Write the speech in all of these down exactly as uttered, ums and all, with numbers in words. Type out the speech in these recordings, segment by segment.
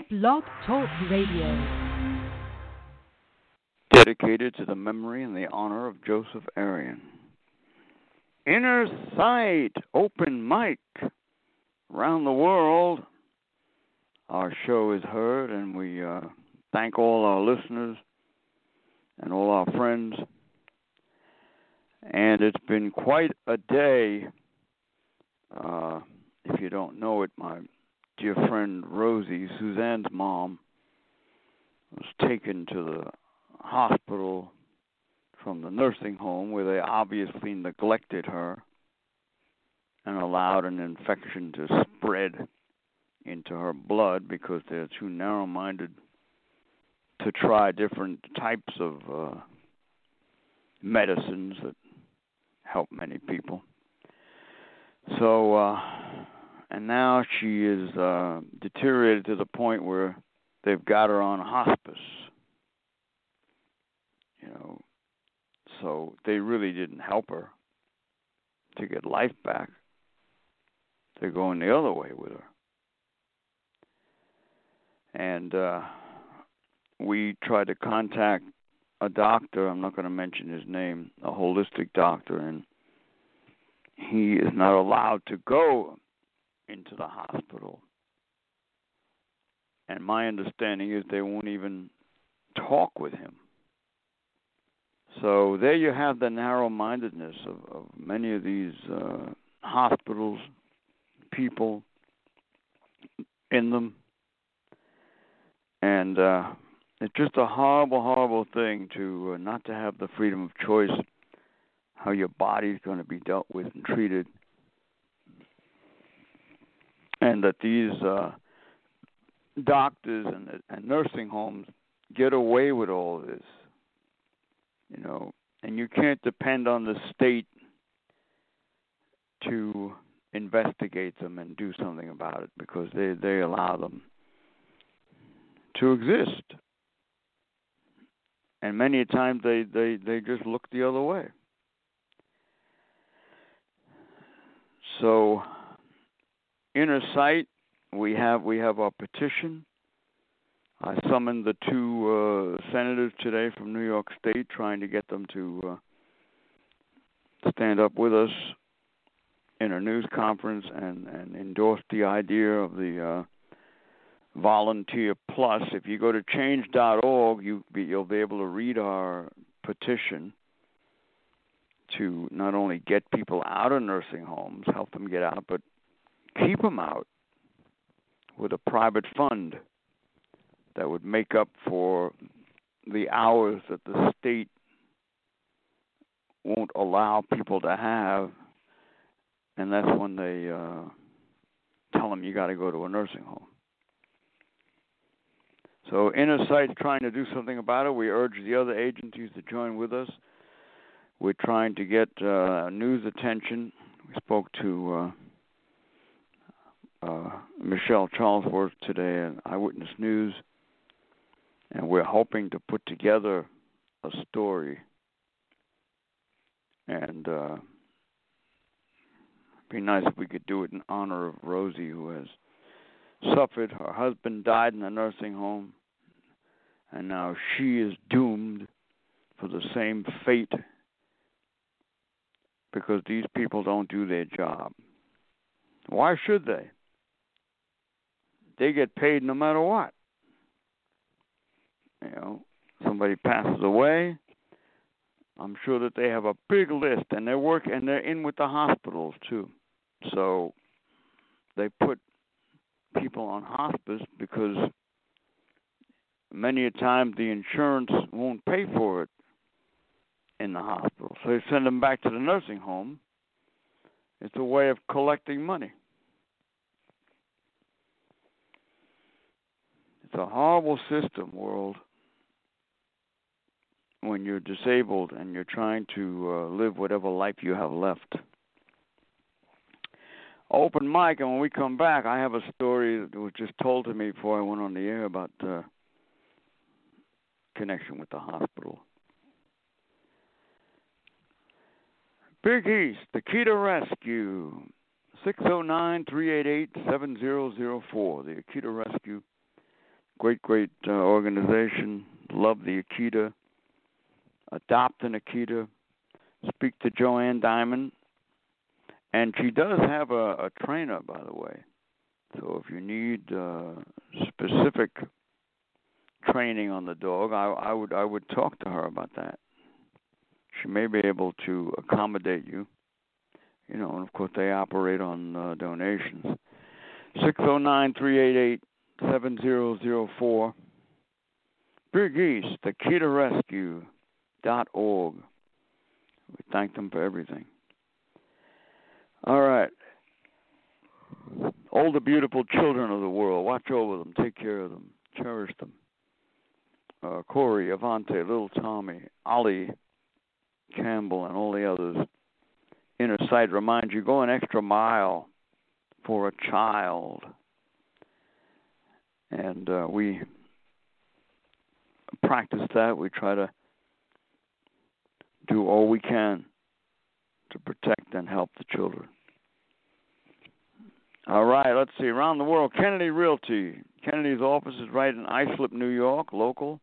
Blog Talk Radio. Dedicated to the memory and the honor of Joseph Arian. Inner Sight Open Mic. Around the world, our show is heard, and we uh, thank all our listeners and all our friends. And it's been quite a day. Uh, if you don't know it, my dear friend Rosie, Suzanne's mom, was taken to the hospital from the nursing home where they obviously neglected her and allowed an infection to spread into her blood because they're too narrow-minded to try different types of uh, medicines that help many people. So, uh, and now she is uh, deteriorated to the point where they've got her on hospice. You know, so they really didn't help her to get life back. They're going the other way with her. And uh, we tried to contact a doctor, I'm not going to mention his name, a holistic doctor, and he is not allowed to go into the hospital. And my understanding is they won't even talk with him. So there you have the narrow-mindedness of, of many of these uh, hospitals, people in them. And uh, it's just a horrible, horrible thing to uh, not to have the freedom of choice, how your body's going to be dealt with and treated. And that these uh, doctors and, and nursing homes get away with all this. You know, and you can't depend on the state to investigate them and do something about it because they, they allow them to exist. And many times they, they, they just look the other way. So, Inner Sight, we have we have our petition. I summoned the two uh, senators today from New York State, trying to get them to uh, stand up with us in a news conference and, and endorse the idea of the uh, Volunteer Plus. If you go to change dot org, you be, you'll be able to read our petition to not only get people out of nursing homes, help them get out, but keep them out with a private fund that would make up for the hours that the state won't allow people to have, and that's when they uh, tell them you got to go to a nursing home. So Inner Sight's trying to do something about it. We urge the other agencies to join with us. We're trying to get uh, news attention. We spoke to uh, uh, Michelle Charlesworth today at Eyewitness News. And we're hoping to put together a story. And uh, it'd be nice if we could do it in honor of Rosie, who has suffered. Her husband died in a nursing home. And now she is doomed for the same fate because these people don't do their job. Why should they? They get paid no matter what. You know, somebody passes away, I'm sure that they have a big list, and they're work and they're in with the hospitals too. So they put people on hospice because many a time the insurance won't pay for it in the hospital. So they send them back to the nursing home. It's a way of collecting money. It's a horrible system, world, when you're disabled and you're trying to uh, live whatever life you have left. Open mic, and when we come back, I have a story that was just told to me before I went on the air about uh, connection with the hospital. Big East, the Key to Rescue, six oh nine, three eight eight, seven zero zero four, the Akita Rescue, great, great uh, organization. Love the Akita. Adopt an Akita. Speak to Joanne Diamond. And she does have a, a trainer, by the way. So if you need uh, specific training on the dog, I, I would I would talk to her about that. She may be able to accommodate you. You know, and of course they operate on uh, donations. six oh nine, three eight eight, seven zero zero four. Big East, the Akita Rescue dot org. We thank them for everything. All right. All the beautiful children of the world, watch over them, take care of them, cherish them. Uh, Corey, Avante, Little Tommy, Ollie Campbell, and all the others. Inner Sight reminds you, go an extra mile for a child. And uh, we practice that. We try to do all we can to protect and help the children. All right, let's see. Around the world, Kennedy Realty. Kennedy's office is right in Islip, New York, local.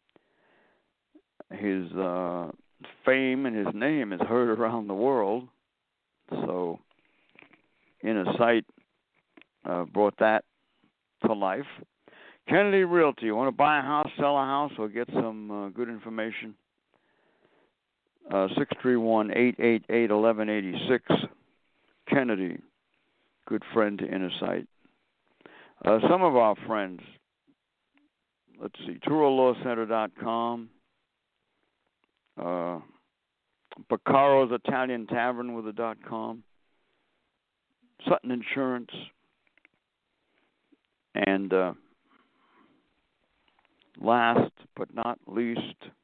His uh, fame and his name is heard around the world. So Inner Sight uh, brought that to life. Kennedy Realty. You want to buy a house, sell a house, or get some uh, good information? Uh, six three one, eight eight eight, one one eight six. Kennedy. Good friend to Inner Sight. Uh, some of our friends, let's see, Turo Law Center dot com, uh, Piccaro's Italian Tavern with a dot com, Sutton Insurance, and uh, last but not least,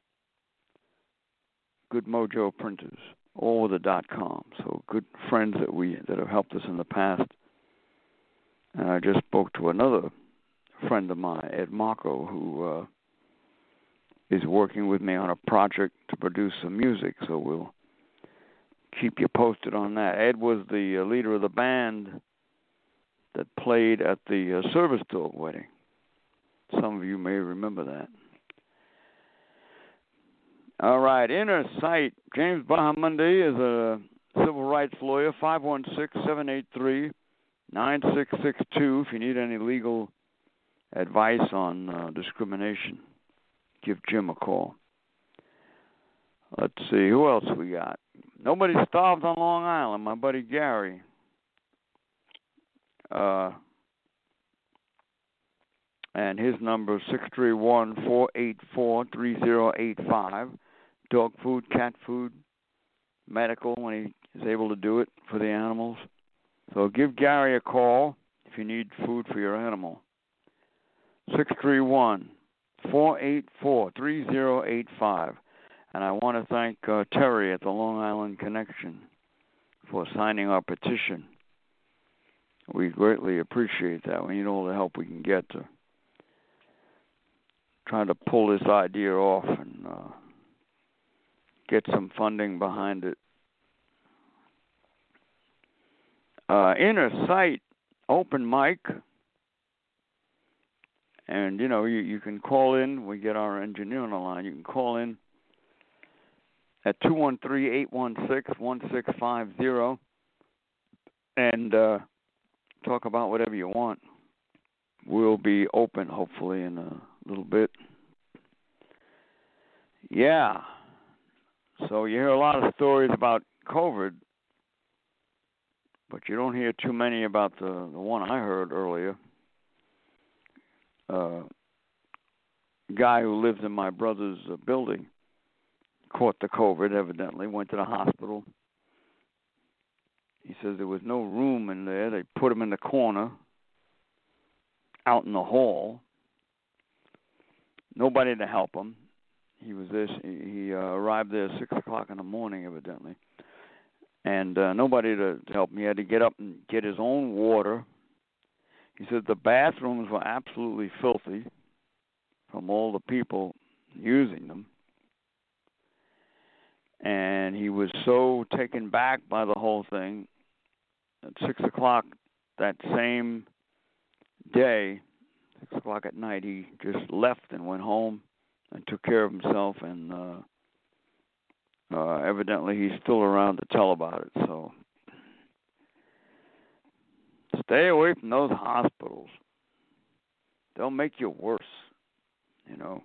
Good Mojo Printers, all with a dot com. So good friends that we that have helped us in the past. And I just spoke to another friend of mine, Ed Marco, who uh, is working with me on a project to produce some music. So we'll keep you posted on that. Ed was the uh, leader of the band that played at the uh, service dog wedding. Some of you may remember that. All right, Inner Sight. James Bahamundi is a civil rights lawyer, five one six, seven eight three, nine six six two. If you need any legal advice on uh, discrimination, give Jim a call. Let's see, who else we got? Nobody starved on Long Island, my buddy Gary. Uh, and his number is six three one, four eight four, three zero eight five. Dog food, cat food, medical when he is able to do it for the animals. So give Gary a call if you need food for your animal. six three one, four eight four, three zero eight five. And I want to thank uh, Terry at the Long Island Connection for signing our petition. We greatly appreciate that. We need all the help we can get to try to pull this idea off and uh, get some funding behind it. Uh, Inner Sight open mic. And, you know, you, you can call in. We get our engineer on the line. You can call in at two one three, eight one six, one six five zero and uh, talk about whatever you want. We'll be open, hopefully, in a little bit. Yeah. So you hear a lot of stories about COVID, but you don't hear too many about the, the one I heard earlier. Uh, guy who lives in my brother's uh, building caught the COVID, evidently, went to the hospital. He says there was no room in there. They put him in the corner, out in the hall. Nobody to help him. He was this. He uh, arrived there at six o'clock in the morning, evidently, and uh, nobody to, to help him. He had to get up and get his own water. He said the bathrooms were absolutely filthy from all the people using them, and he was so taken back by the whole thing. At six o'clock that same day, six o'clock at night, he just left and went home and took care of himself, and uh, uh, evidently he's still around to tell about it. So stay away from those hospitals. They'll make you worse, you know.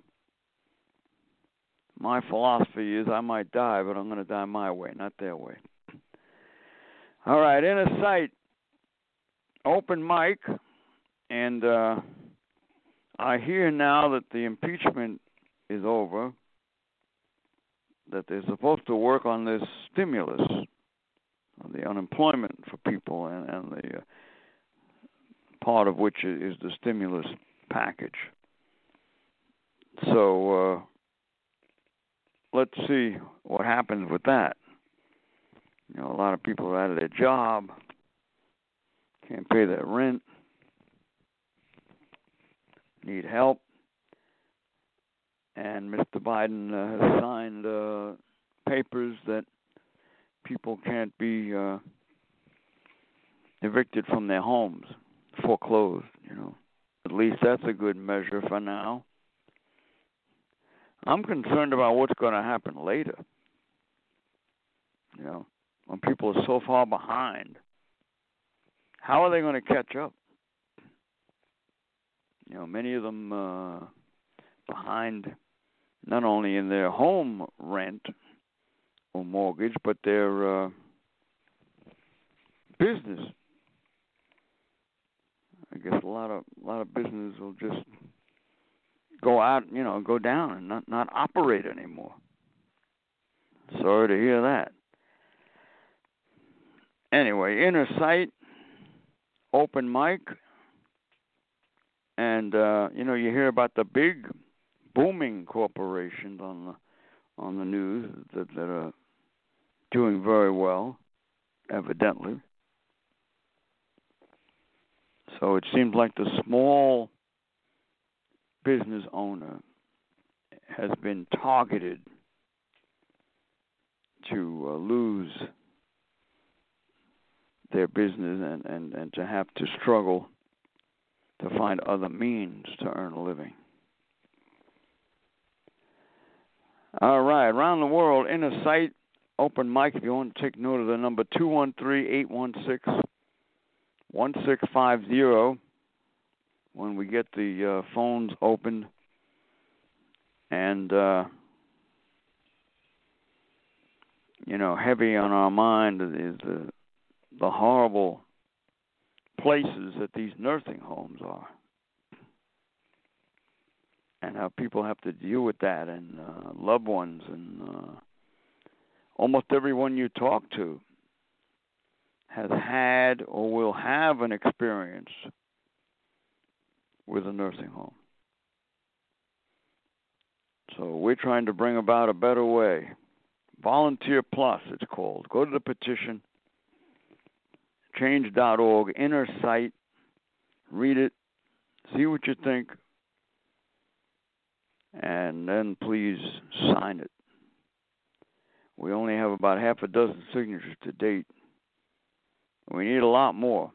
My philosophy is I might die, but I'm going to die my way, not their way. All right, Inner Sight, open mic, and uh, I hear now that the impeachment is over, that they're supposed to work on this stimulus, on the unemployment for people, and, and the uh, part of which is the stimulus package. So uh, let's see what happens with that. You know, a lot of people are out of their job, can't pay their rent, need help, and Mister Biden uh, has signed uh, papers that people can't be uh, evicted from their homes, foreclosed, you know. At least that's a good measure for now. I'm concerned about what's going to happen later. You know, when people are so far behind, how are they going to catch up? You know, many of them uh, behind not only in their home rent or mortgage, but their uh, business. I guess a lot of a lot of businesses will just go out, you know, go down and not, not operate anymore. Sorry to hear that. Anyway, Inner Sight, open mic, and uh, you know, you hear about the big booming corporations on the on the news that, that are doing very well, evidently. So it seems like the small business owner has been targeted to uh, lose their business and, and, and to have to struggle to find other means to earn a living. All right, around the world, Inner Sight, open mic. If you want to take note of the number, two one three, eight one six, one six five zero. When we get the uh, phones opened, and, uh, you know, heavy on our mind is the, the horrible places that these nursing homes are, and how people have to deal with that, and uh, loved ones, and uh, almost everyone you talk to has had or will have an experience with a nursing home. So we're trying to bring about a better way. Volunteer Plus, it's called. Go to the petition, change dot org, Inner Sight, read it, see what you think, and then please sign it. We only have about half a dozen signatures to date. We need a lot more.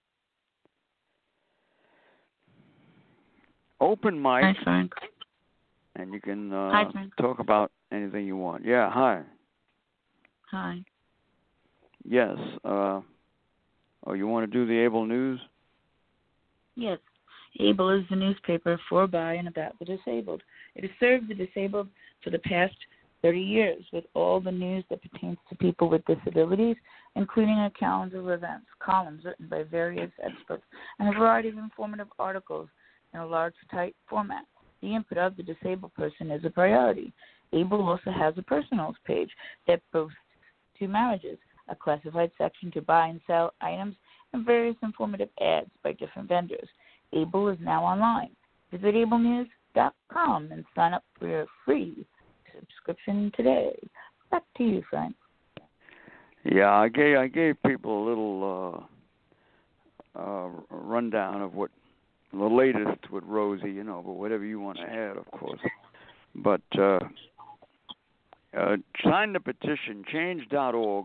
Open mic. Hi, Frank. And you can uh, Hi, Frank. talk about anything you want. Yeah, hi. Hi. Yes. Uh, oh, you want to do the Able News? Yes. Able is the newspaper for, by, and about the disabled. It has served the disabled for the past thirty years with all the news that pertains to people with disabilities, including a calendar of events, columns written by various experts, and a variety of informative articles in a large, tight format. The input of the disabled person is a priority. Able also has a personals page that boasts two marriages, a classified section to buy and sell items, and various informative ads by different vendors. Able is now online. Visit able news dot com and sign up for your free subscription today. Back to you, Frank. Yeah, I gave I gave people a little uh, uh, rundown of what the latest with Rosie, you know, but whatever you want to add, of course. But uh, uh, sign the petition, change dot org,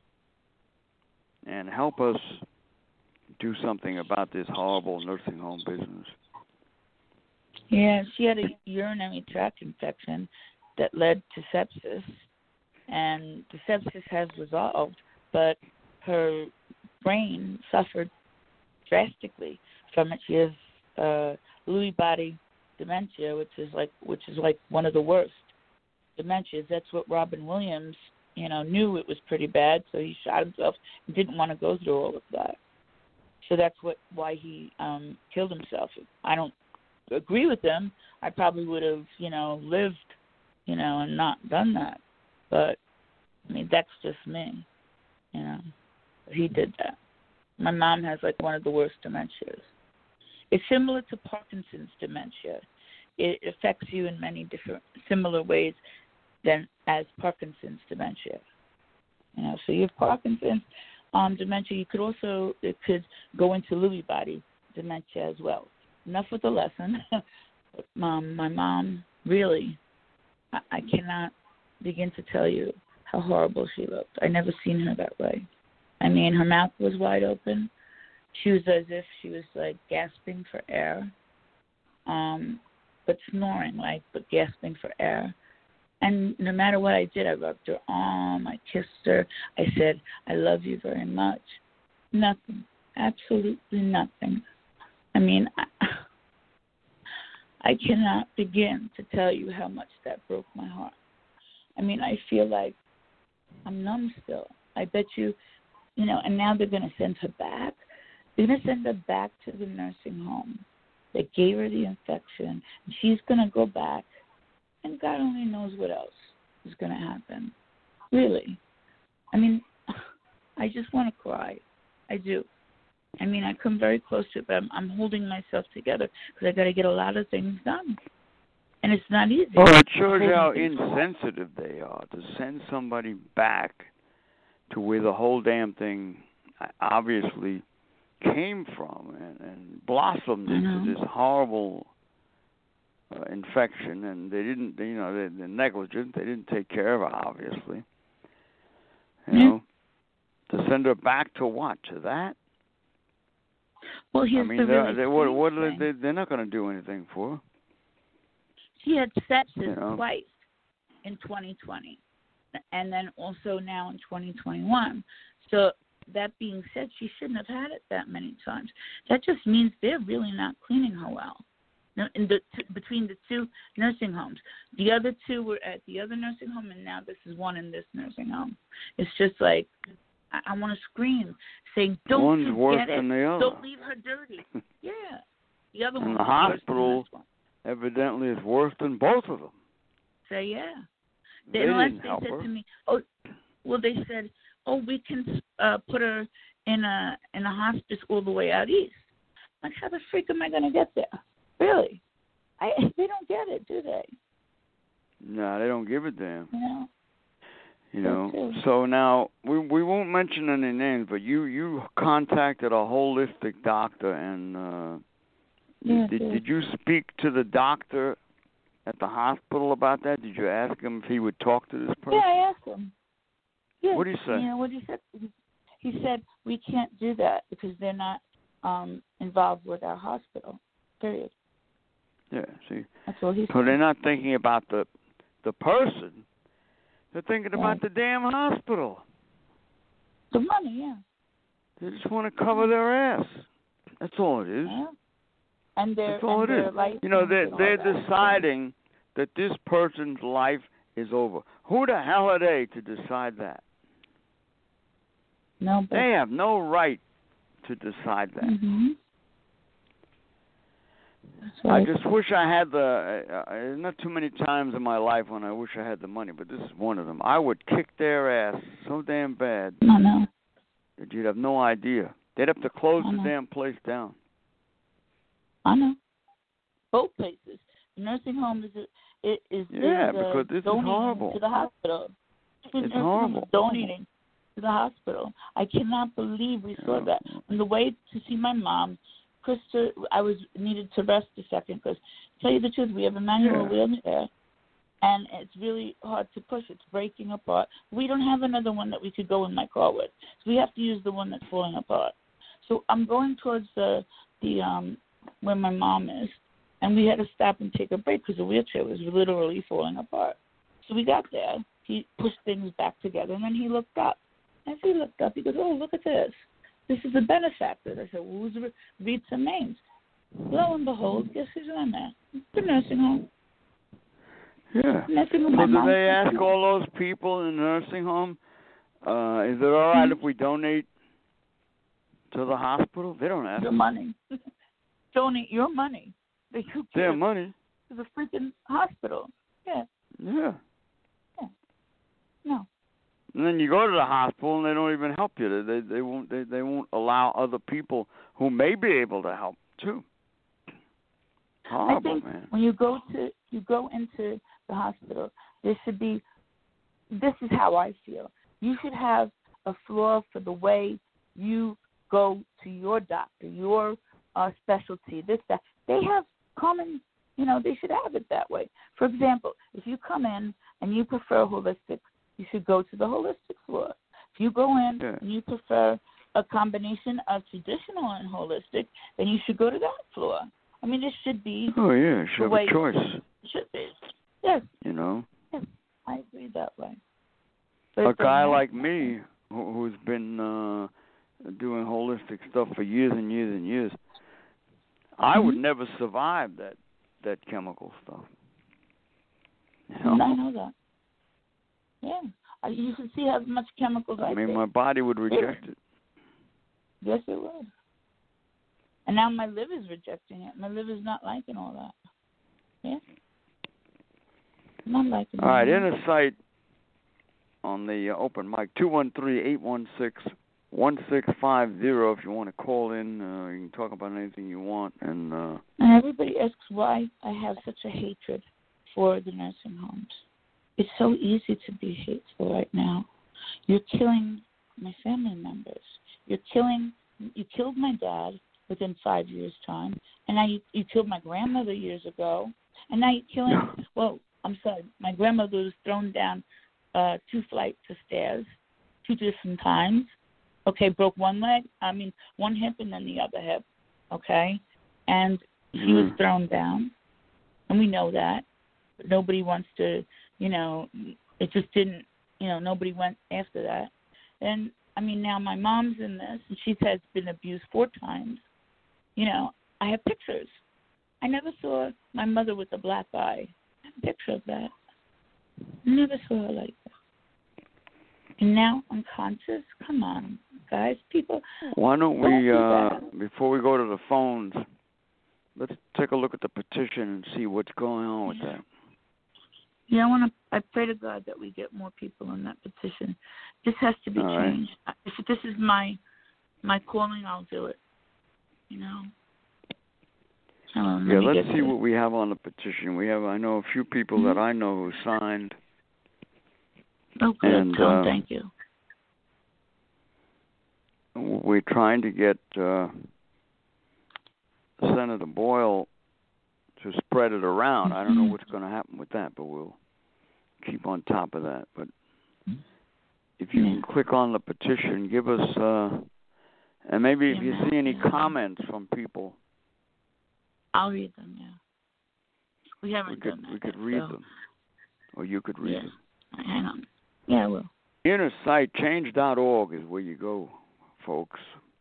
and help us do something about this horrible nursing home business. Yeah, she had a urinary tract infection that led to sepsis, and the sepsis has resolved, but her brain suffered drastically from it. She has uh, Lewy body dementia, which is like which is like one of the worst dementias. That's what Robin Williams, you know, knew it was pretty bad, so he shot himself and didn't want to go through all of that. So that's what why he um, killed himself. I don't agree with him. I probably would have, you know, lived, you know, and not done that. But I mean, that's just me, you know. He did that. My mom has like one of the worst dementias. It's similar to Parkinson's dementia. It affects you in many different similar ways than as Parkinson's dementia. You know, so you have Parkinson's um, dementia. You could also it could go into Lewy body dementia as well. Enough with the lesson. Mom, my mom really, I, I cannot begin to tell you how horrible she looked. I never seen her that way. I mean, her mouth was wide open. She was as if she was like gasping for air, um, but snoring, like, but gasping for air. And no matter what I did, I rubbed her arm, I kissed her, I said, I love you very much. Nothing, absolutely nothing. I mean, I, I cannot begin to tell you how much that broke my heart. I mean, I feel like I'm numb still. I bet you, you know, and now they're going to send her back. They're going to send her back to the nursing home that gave her the infection. And she's going to go back, and God only knows what else is going to happen. Really. I mean, I just want to cry. I do. I mean, I come very close to it, but I'm, I'm holding myself together because I got to get a lot of things done. And it's not easy. Well, it shows how insensitive they are to send somebody back to where the whole damn thing obviously came from and, and blossomed into this horrible uh, infection, and they didn't, you know, they, they're negligent. They didn't take care of her, obviously. You yeah. know, to send her back to what? To that? Well, here's I mean, the they're, really they, what, what thing. they, they're not going to do anything for her. She had sepsis you know. twice in twenty twenty, and then also now in twenty twenty-one. So that being said, she shouldn't have had it that many times. That just means they're really not cleaning her well. Now, in the, t- between the two nursing homes, the other two were at the other nursing home, and now this is one in this nursing home. It's just like I, I want to scream, saying, "Don't One's you worse get it? than the other. Don't leave her dirty." Yeah, the other and one. the was hospital worse than this one. evidently is worse than both of them. So yeah, They, they, didn't they help said her. to me, "Oh, well," they said, "Oh, we can uh, put her in a in a hospice all the way out east." Like, how the freak am I going to get there? Really? I they don't get it, do they? No, they don't give a damn. You know. You know. True. So now we we won't mention any names, but you you contacted a holistic doctor, and uh, yeah, did yeah. did you speak to the doctor at the hospital about that? Did you ask him if he would talk to this person? Yeah, I asked him. Yeah. What did he say? You know what he said? He said we can't do that because they're not um, involved with our hospital. Period. Yeah. See. That's all he said. So they're not thinking about the the person. They're thinking about Right. the damn hospital. The money, yeah. They just want to cover their ass. That's all it is. Yeah. And their That's all and it their is. license You know, they're, and all they're that. deciding that this person's life is over. Who the hell are they to decide that? No, but They have no right to decide that. mm-hmm. That's I right. just wish I had the, uh, uh, not too many times in my life when I wish I had the money, but this is one of them. I would kick their ass so damn bad No, no. that you'd have no idea. They'd have to close I the know. damn place down. I know. Both places. The nursing home is is is, Yeah, is uh, because this is donating horrible. to the hospital. The It's nursing home horrible. is donating to the hospital. I cannot believe we saw Yeah. that. On the way to see my mom, Krista, I was needed to rest a second because, to tell you the truth, we have a manual Yeah. wheelchair, and it's really hard to push. It's breaking apart. We don't have another one that we could go in my car with, so we have to use the one that's falling apart. So I'm going towards the the um where my mom is, and we had to stop and take a break because the wheelchair was literally falling apart. So we got there. He pushed things back together, and then he looked up. As he looked up, he goes, "Oh, look at this. This is the benefactor." I said, "Well, who's read some names?" Lo and behold, guess who's on there? The nursing home. Yeah. Nursing home. So My do mom- they ask all those people in the nursing home, uh, is it all right Mhm. if we donate to the hospital? They don't ask. Your money. Donate your money. They who Their cares? money. To the freaking hospital. Yeah. Yeah. Yeah. No. And then you go to the hospital and they don't even help you. They they won't they, they won't allow other people who may be able to help too. Horrible, I think man. when you go to you go into the hospital, there should be. This is how I feel. You should have a floor for the way you go to your doctor, your uh, specialty. This that they have common. You know, they should have it that way. For example, if you come in and you prefer holistic, you should go to the holistic floor. If you go in Yeah. and you prefer a combination of traditional and holistic, then you should go to that floor. I mean, this should be. Oh yeah, should the have way a choice. it should be. Yes, You know, yes, I agree that way. a it's guy nice- like me who, who's been uh, doing holistic stuff for years and years and years, I would Mhm. never survive that that chemical stuff. You I know? know that. Yeah, I, you should see how much chemicals I, I mean, take. my body would reject it. Yes, it would. And now my liver's rejecting it. My liver's not liking all that. Yeah. Not liking All right, all in that. a site on the uh, open mic, two one three, eight one six, one six five zero. If you want to call in, uh, you can talk about anything you want. And uh, And everybody asks why I have such a hatred for the nursing homes. It's so easy to be hateful right now. You're killing my family members. You're killing, you killed my dad within five years' time, and now you, you killed my grandmother years ago, and now you're killing, well, I'm sorry, my grandmother was thrown down uh, two flights of stairs, two different times. Okay, broke one leg, I mean, one hip and then the other hip, okay? And she was Mm. thrown down, and we know that. But nobody wants to, you know, it just didn't, you know, nobody went after that. And, I mean, now my mom's in this, and she has been abused four times. You know, I have pictures. I never saw my mother with a black eye. I have a picture of that. Never saw her like that. And now I'm conscious. Come on, guys, people. why don't Don't we, do uh, that. before we go to the phones, let's take a look at the petition and see what's going on with that. Yeah, I want to. I pray to God that we get more people in that petition. This has to be All right. changed. If this is my my calling, I'll do it. You know. Hold on, let Yeah, me let's get see to- what we have on the petition. We have, I know, a few people Mhm. that I know who signed. Oh, good. and, Tell 'em um, thank you. We're trying to get uh, Senator Boyle to spread it around. I don't know Mhm. what's going to happen with that, but we'll keep on top of that. But if you Yeah. can click on the petition, give us, uh, and maybe if Yeah, you man. see any Yeah. comments from people, I'll read them. Yeah. We we haven't could done that we could yet, read so- them, or you could read Yeah. them. Hang on. Yeah, I will. Inner site change dot org is where you go, folks.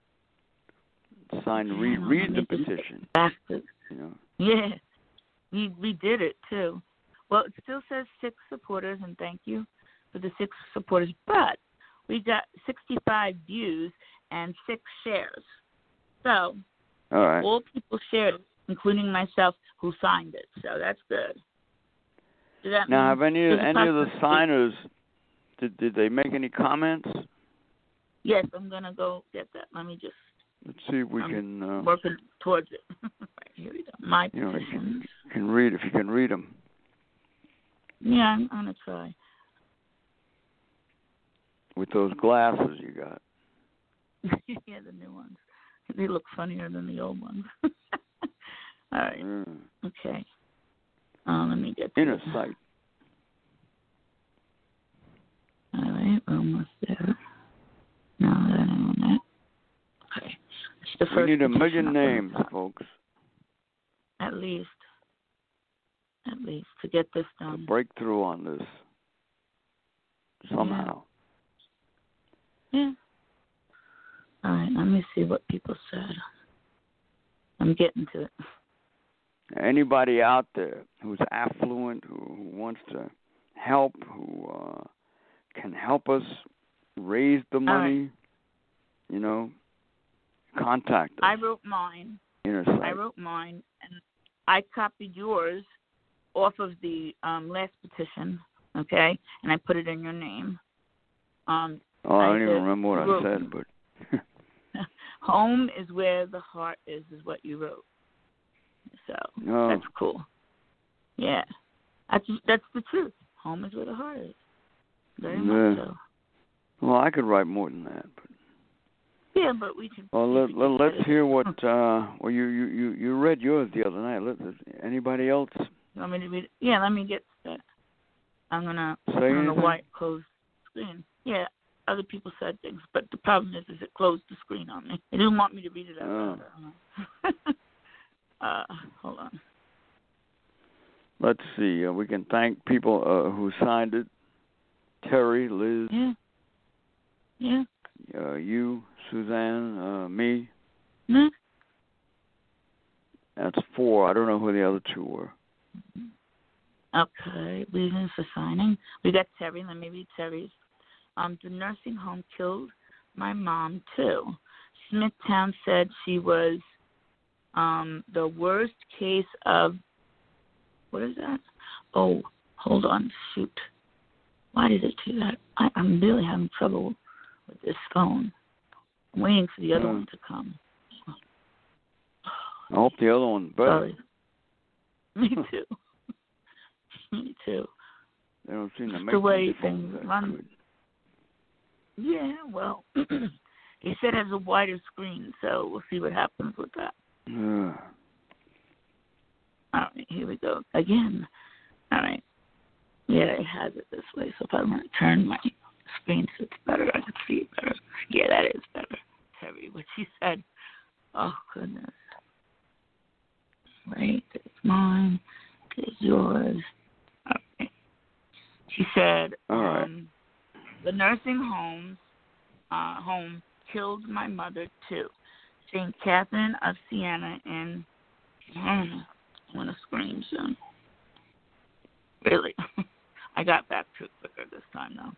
Sign, read, Hang on, read let the me just petition. Back to, You know. yeah, we we did it too. Well, it still says six supporters, and thank you for the six supporters. But we got sixty-five views and six shares. So All right. all people shared it, including myself, who signed it. So that's good. Does that Now, mean have any there's a any of the possibility- signers did did they make any comments? Yes, I'm gonna go get that. Let me just Let's see if we I'm can. Uh, working towards it. Right, here we go. My you know, you petitions. can, can read if you can read them. Yeah, I'm, I'm gonna try. With those glasses you got. Yeah, the new ones. They look funnier than the old ones. All right. Mm. Okay. Uh, let me get to Inner it. sight. All right, we're almost there. No, that ain't on that. Okay. It's the We first need a petition million up on the names, top, folks. at least. at least, to get this A done. breakthrough on this somehow. Yeah. yeah. All right, let me see what people said. I'm getting to it. Anybody out there who's affluent, who, who wants to help, who uh, can help us raise the money, right. you know, contact us. I wrote mine. Inner Sight. I wrote mine, and I copied yours off of the um, last petition, okay, and I put it in your name. Um, oh, I, I don't said, even remember what wrote, I said, but... Home is where the heart is, is what you wrote. So oh. that's cool. Yeah, that's that's the truth. Home is where the heart is. Very yeah. much so. Well, I could write more than that, but... Yeah, but we can. Well, we let, can let, let's it. hear what. Uh, well, you, you, you, you read yours the other night. Let, anybody else? You want me to read it? Yeah, let me get that. I'm gonna. Say I don't know anything? why it closed the screen. Yeah, other people said things, but the problem is, is it closed the screen on me. It didn't want me to read it out loud. Oh. uh, hold on. Let's see. Uh, we can thank people uh, who signed it. Terry, Liz. Yeah. Yeah. Uh, you, Suzanne, uh, me. Mm-hmm. That's four. I don't know who the other two were. Okay, reasons for signing. We got Terry. Let me read Terry's. Um, the nursing home killed my mom, too. Smithtown said she was um, the worst case of, what is that? Oh, hold on, shoot. Why did it do that? I, I'm really having trouble with this phone. I'm waiting for the other uh, one to come. I hope the other one's better. Sorry. Me too. Me too. They don't seem to Just make the way these phones things that run. good. Yeah, well, he said it has a wider screen, so we'll see what happens with that. Uh, All right, here we go. Again. All right. Yeah, it has it this way, so if I want to turn my screen so it's better, I can see it better. Yeah, that is better. Terry, what she said. Oh, goodness. Wait, there's mine. There's yours. All right. She said, All right. um, the nursing homes, uh, home killed my mother, too. Saint Catherine of Siena in, I'm going to scream soon. Really. I got back to it quicker this time, though.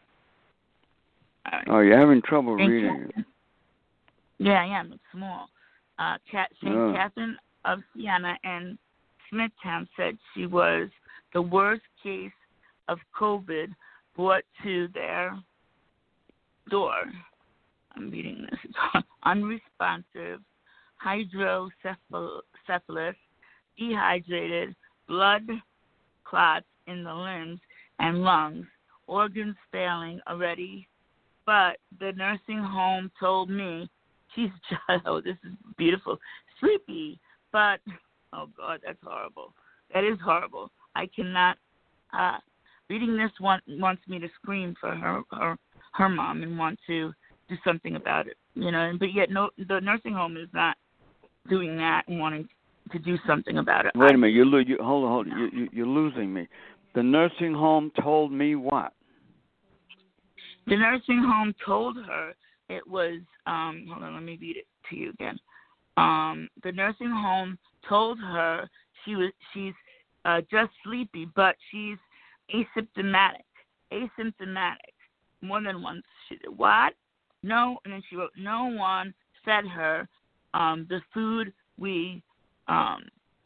All right. Oh, you're having trouble Saint reading Catherine. it. Yeah, I am. It's small. Uh, Cat, Saint Oh. Catherine of Siena in Smithtown said she was the worst case of COVID brought to their door. I'm reading this. It's unresponsive, hydrocephalus, dehydrated, blood clots in the limbs and lungs, organs failing already. But the nursing home told me she's just, oh, this is beautiful, sleepy. But, oh, God, that's horrible. That is horrible. I cannot, uh, reading this one wants me to scream for her, her, her mom and want to do something about it, you know. But yet, no, the nursing home is not doing that and wanting to do something about it. Wait a minute. You, lo- you hold on, hold on. You, you, you're losing me. The nursing home told me what? The nursing home told her it was, um, hold on, let me read it to you again. Um, the nursing home told her she was she's uh, just sleepy, but she's asymptomatic. Asymptomatic. More than once. She did, what? No, and then she wrote, no one fed her um, the food we um,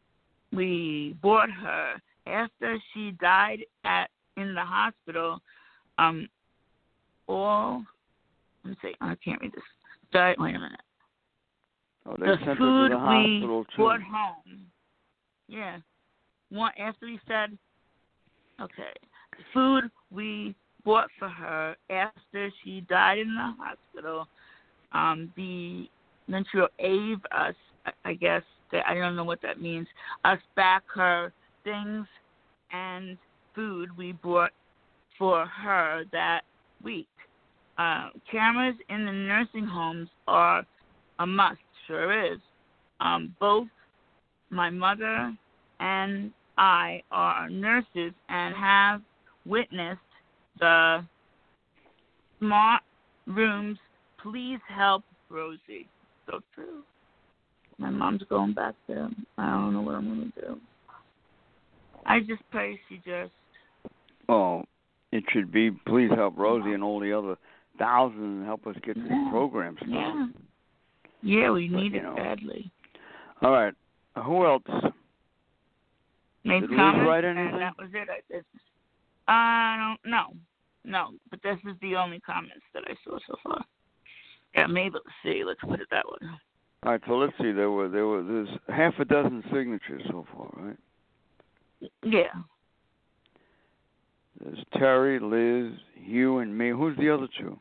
we bought her after she died at in the hospital. Um, all let me see, I can't read this. Died. Wait a minute. Oh, they The sent food her to the hospital, we too. brought home. Yeah. One after he said, okay, the food we bought for her after she died in the hospital. Um, the then she gave us, I guess, that, I don't know what that means, us back her things and food we bought for her that week. Uh, cameras in the nursing homes are a must, sure is. Um, both my mother and I are nurses and have witnessed the smart rooms. Please help Rosie. So true. My mom's going back there. I don't know what I'm going to do. I just pray she just... Oh, it should be please help Rosie and all the other thousands and help us get yeah. these programs started. Yeah. Yeah, we but, need it know. badly. All right. Who else? Made Did Liz comments, write anything? and that was it. I, just, I don't know. No, but this is the only comments that I saw so far. Yeah, I'm able to see. Let's put it that way. All right, so let's see. There were there were there's half a dozen signatures so far, right? Yeah. There's Terry, Liz, you, and me. Who's the other two?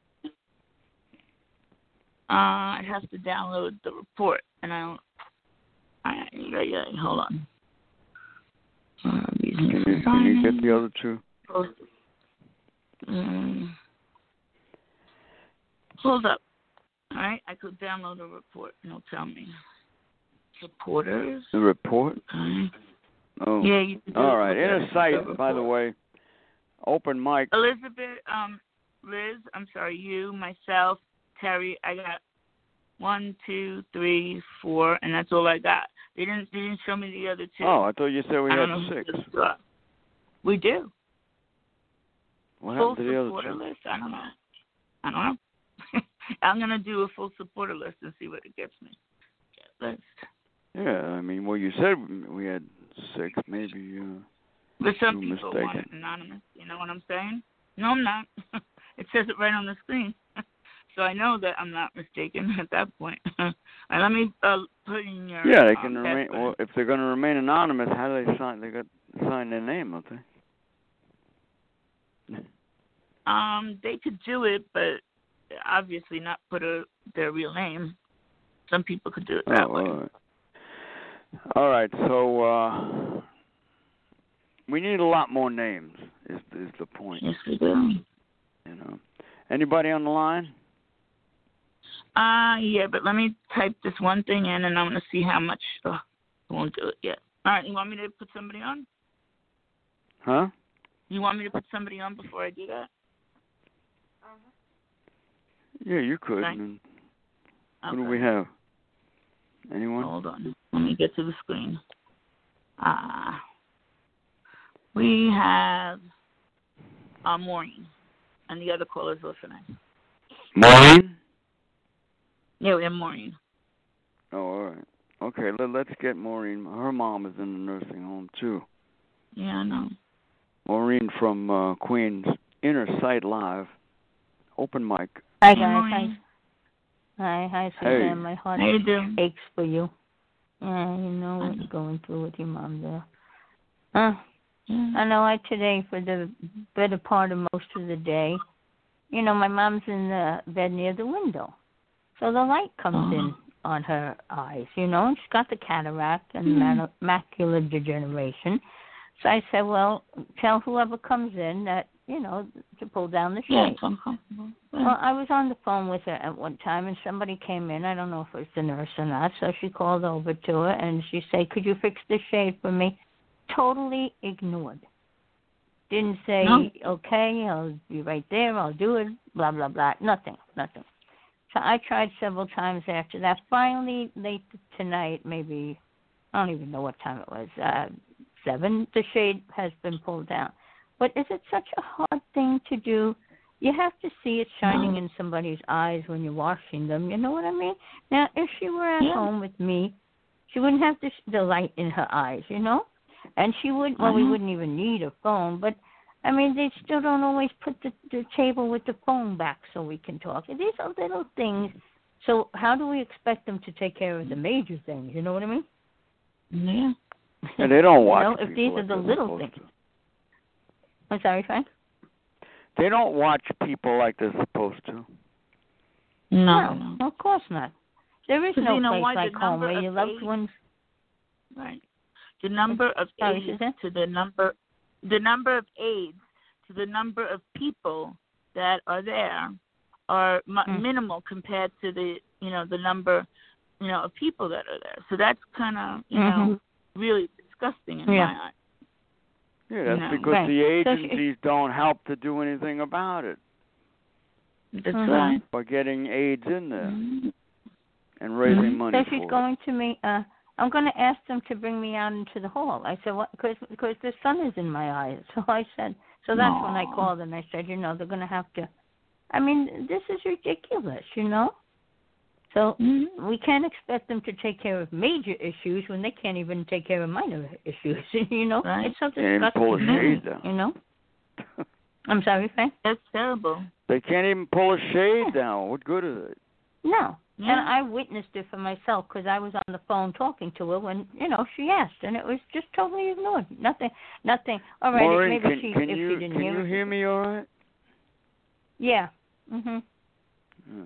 Uh, I have to download the report, and I don't. I, yeah, yeah, hold on. Uh, can, you, can you get the other two? Um, hold up. All right, I could download a report, and it'll tell me. Supporters. The report? Okay. Oh. Yeah, you can do all it. right. Inner Sight, by the way, open mic. Elizabeth, um, Liz, I'm sorry, you, myself, Terry, I got one, two, three, four, and that's all I got. They didn't, they didn't show me the other two. Oh, I thought you said we I had don't know six. We do. What full happened to the other supporter two? list? I don't know. I don't know. I'm going to do a full supporter list and see what it gets me. Get list. Yeah, I mean, well, you said we had six, maybe. Uh, but some you people mistaken. want it anonymous. You know what I'm saying? No, I'm not. It says it right on the screen. So I know that I'm not mistaken at that point. And let me uh, put in your... Yeah, they can um, remain... Well, if they're going to remain anonymous, how do they sign... They got to sign their name, don't they? Um, they could do it, but obviously not put a, their real name. Some people could do it that oh, way. All right. All right, so uh, we need a lot more names. Is is the point? Yes, we do. You know, anybody on the line? Uh, yeah, but let me type this one thing in, and I'm going to see how much. Oh, I won't do it yet. All right, you want me to put somebody on? Huh? You want me to put somebody on before I do that? Uh-huh. Yeah, you could. Okay. And who Okay. do we have? Anyone? Hold on. Let me get to the screen. Uh, we have uh, Maureen, and the other caller's listening. Maureen? Yeah, we have Maureen. Oh, all right. Okay, let, let's get Maureen. Her mom is in the nursing home, too. Yeah, I know. Maureen from uh, Queens, Inner Sight Live, open mic. Hi, Hey, guys. Maureen. Hi. Hi, hi, Hey. Suzanne. My heart How you doing? aches for you. Yeah, you know what you're going through with your mom there. Uh, I know I today, for the better part of most of the day, you know, my mom's in the bed near the window. So the light comes Uh-huh. in on her eyes, you know, and she's got the cataract and Mm. man- macular degeneration. So I said, well, tell whoever comes in that, you know, to pull down the Yeah, shade. it's uncomfortable. Well, I was on the phone with her at one time, and somebody came in. I don't know if it was the nurse or not. So she called over to her, and she said, could you fix the shade for me? Totally ignored. Didn't say, No. okay, I'll be right there, I'll do it, blah, blah, blah. Nothing, nothing. So I tried several times after that. Finally, late tonight, maybe, I don't even know what time it was, uh, seven, the shade has been pulled down. But is it such a hard thing to do? You have to see it shining in somebody's eyes when you're washing them. You know what I mean? Now, if she were at Yeah. home with me, she wouldn't have the, the light in her eyes, you know? And she would, well, we Uh-huh. wouldn't even need a phone. But, I mean, they still don't always put the, the table with the phone back so we can talk. These are little things. So how do we expect them to take care of the major things? You know what I mean? Yeah. And they don't watch You know, if people these like are the they're little supposed things. to. I'm sorry, Frank? They don't watch people like they're supposed to. No, No, no. of course not. There is 'Cause no you know place why? The like home number where of your loved AIDS- ones. Right. The number of Sorry, AIDS Suzanne? to the number, the number of AIDS to the number of people that are there are mu- Mm. minimal compared to the, you know, the number, you know, of people that are there. So that's kind of, you Mhm. know, really disgusting in Yeah. my eyes. Yeah, that's No. because Right. the So she- agencies don't help to do anything about it That's Mhm. right. by getting aides in there Mhm. and raising Mhm. money So for she's it. going to me. Uh, I'm going to ask them to bring me out into the hall. I said, what? Because because the sun is in my eyes. So I said, so that's when I Aw. called and I said, you know, they're going to have to. I mean, this is ridiculous, you know. So Mhm. we can't expect them to take care of major issues when they can't even take care of minor issues. You know, Right. it's so Can't even disgusting. pull a to me, shade down. You know. I'm sorry, Frank. That's terrible. They can't even pull a shade down. What good is it? No. Yeah. And I witnessed it for myself because I was on the phone talking to her when, you know, she asked, and it was just totally ignored. Nothing, nothing. All right, Maureen, maybe can, she, can if you she didn't can hear you it. hear me all right? Yeah. Mhm. Hmm.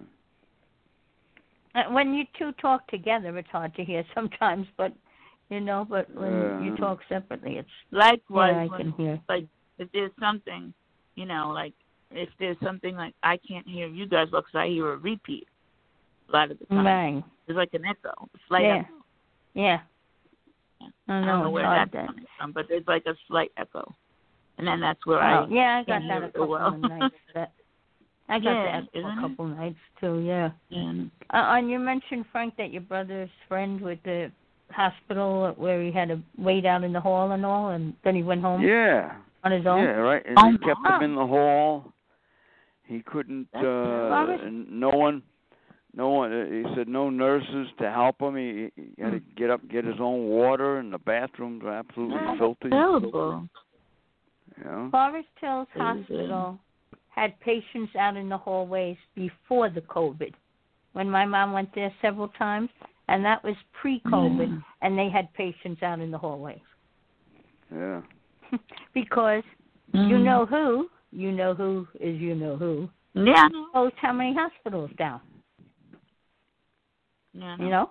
Uh, when you two talk together, it's hard to hear sometimes, but you know, but when Uh, you talk separately, it's Likewise, yeah, I when, can hear. like, if there's something, you know, like, if there's something like I can't hear you guys because I hear a repeat a lot of the time. Right. It's like an echo, a slight Yeah. echo. Yeah. Yeah. I I know, don't know it's where hard that's then. coming from, but there's like a slight echo. And then that's where Oh, I yeah, I got can't that hear a it couple well. of nights. That, I got Yeah, that isn't a it? couple nights too. Yeah. And Uh, and you mentioned, Frank, that your brother's friend with the hospital where he had to wait out in the hall and all, and then he went home Yeah. on his own. Yeah, right. And Oh, they kept wow. him in the hall. He couldn't. That's Uh, terrible. and no one. No one. uh, He said no nurses to help him. He, he had to get up, get his own water, and the bathrooms were absolutely that's filthy. terrible. You know. Forest Hills It is, uh, Hospital had patients out in the hallways before the COVID. When my mom went there several times, and that was pre-COVID, Yeah. and they had patients out in the hallways. Yeah. Because Mhm. you know who, you know who is you know who, Yeah. closed how many hospitals down, Yeah. you know?